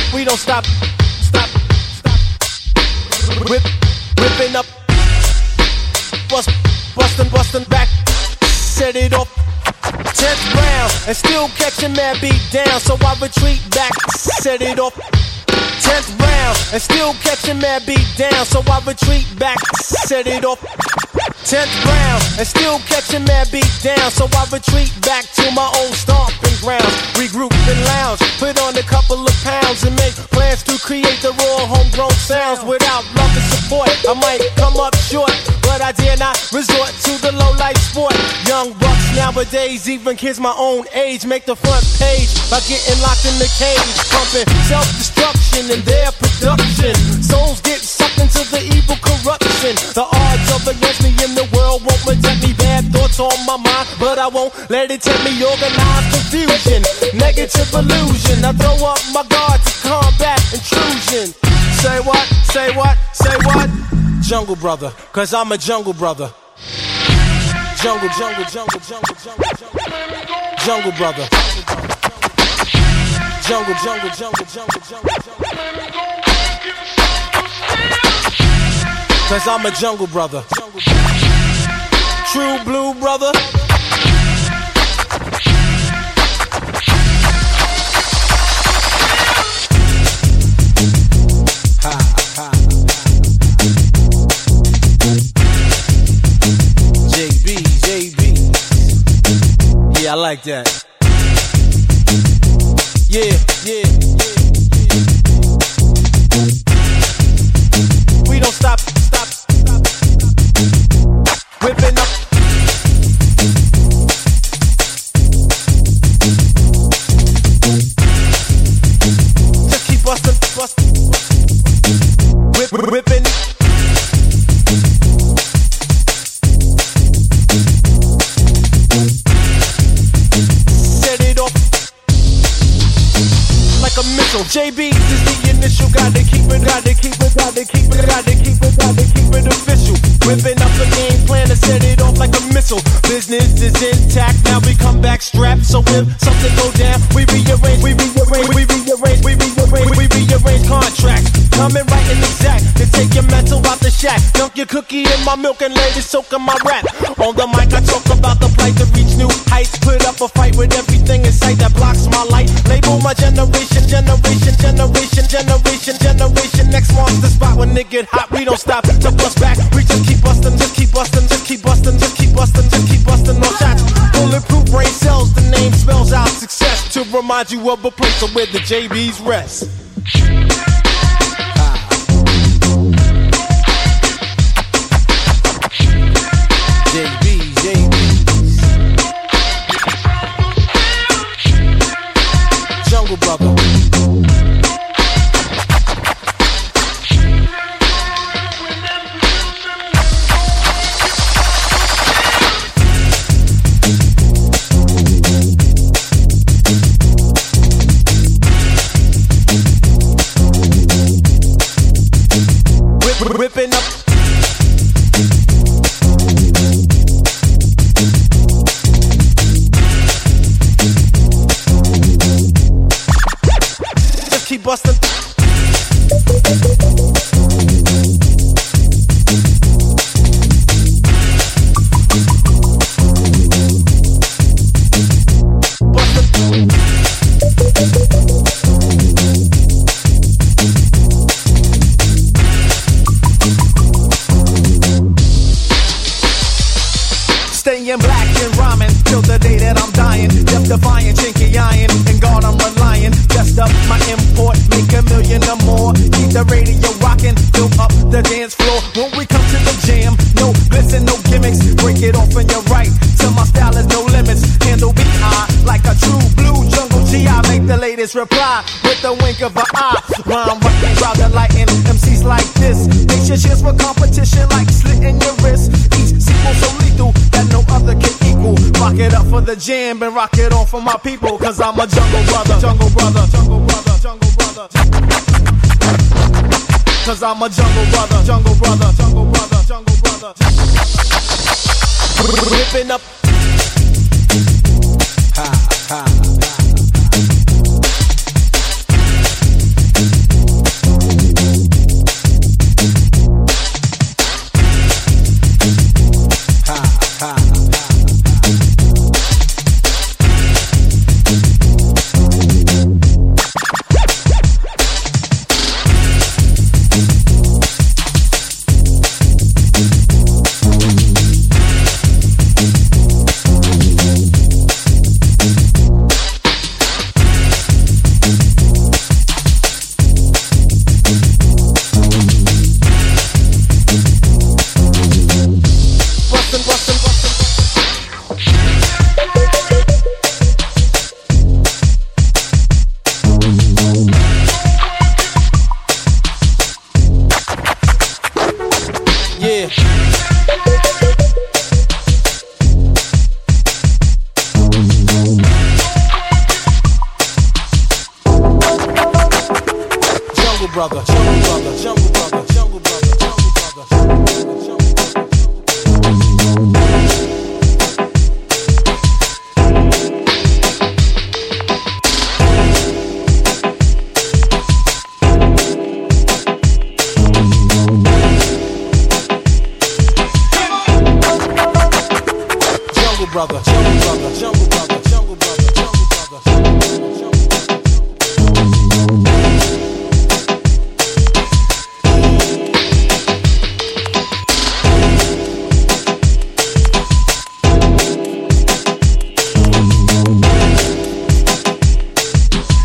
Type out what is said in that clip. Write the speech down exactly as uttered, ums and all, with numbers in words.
we don't stop, stop, stop. Whip, whipping up, bust, bustin', bustin' back, set it off. Tenth round, and still catching mad beat down, so I retreat back, set it off. Tenth round, and still catching mad beat down, so I retreat back, set it off. Tenth round, and still catching mad beat down, so I retreat back to my old stomping grounds. Regroup and lounge, put on a couple of pounds, and make plans to create the raw homegrown sounds. Without love and support, I might come up short, but I dare not resort to the low life sport. Young bucks nowadays, even kids my own age, make the front page by getting locked in the cage, pumping self-destruction in their production. Souls get sucked into the evil corruption. The odds of against me in the world won't protect me. Bad thoughts on my mind, but I won't let it tempt me. Organized confusion, negative illusion. I throw up my guard to combat intrusion. Say what? Say what? Say what? Jungle brother, cause I'm a jungle brother. Jungle, jungle, jungle, jungle, jungle, jungle. Jungle brother. Jungle, jungle, jungle, jungle, jungle, jungle. Cause I'm a jungle brother. True blue brother. Ha, ha. J B, J B. Yeah, I like that. Yeah, yeah, yeah, yeah. We don't stop, stop, stop, stop. Whipping up. Just keep bustin', bustin', whip, whipping. J B is the initial, gotta keep it, gotta keep it, gotta keep it, gotta keep it, gotta keep it official. Whipping up a game plan to set it off like a missile. Business is intact, now we come back strapped. So if something go down, we rearrange, we rearrange, we rearrange, we rearrange, we rearrange contracts. Coming right in exact to take your mental out the shack. Dunk your cookie in my milk and let it soak in my rap. On the mic I talk about the plight to reach new heights. Put up a fight with everything in sight that blocks my light. Label my generation, generation, generation, generation, generation. Next monster spot when it get hot, we don't stop to bust back. We just keep bustin', just keep bustin', just keep bustin', just keep bustin', just keep bustin' no shots. Bulletproof brain cells, the name spells out success. To remind you of a place where the J B's rest. J B, J B. Jungle brother. Whipping up. Just keep busting. Staying black and rhyming till the day that I'm dying. Death defying, chinky iron, and God I'm relying. Just up my import, make a million or more. Keep the radio rocking, fill up the dance floor. When we come to the jam, no bliss and no gimmicks. Break it off and you're right. Till my style is no limits. Handle B I like a true blue jungle G. I make the latest reply with the wink of an eye. Rhyme rocking, rather lighting M Cs like this. Make your chance for competition like slitting your wrist. Each sequel so lethal that no other can equal. Rock it up for the jam and rock it on for my people. Cause I'm a jungle brother, jungle brother, jungle brother, jungle brother. Cause I'm a jungle brother, jungle brother, jungle brother, jungle brother. Whipping up. Ha, ha, ha. brother, jungle brother, jungle brother, jungle brother, jungle brother, jungle brother, jungle brother, jungle brother, jungle brother.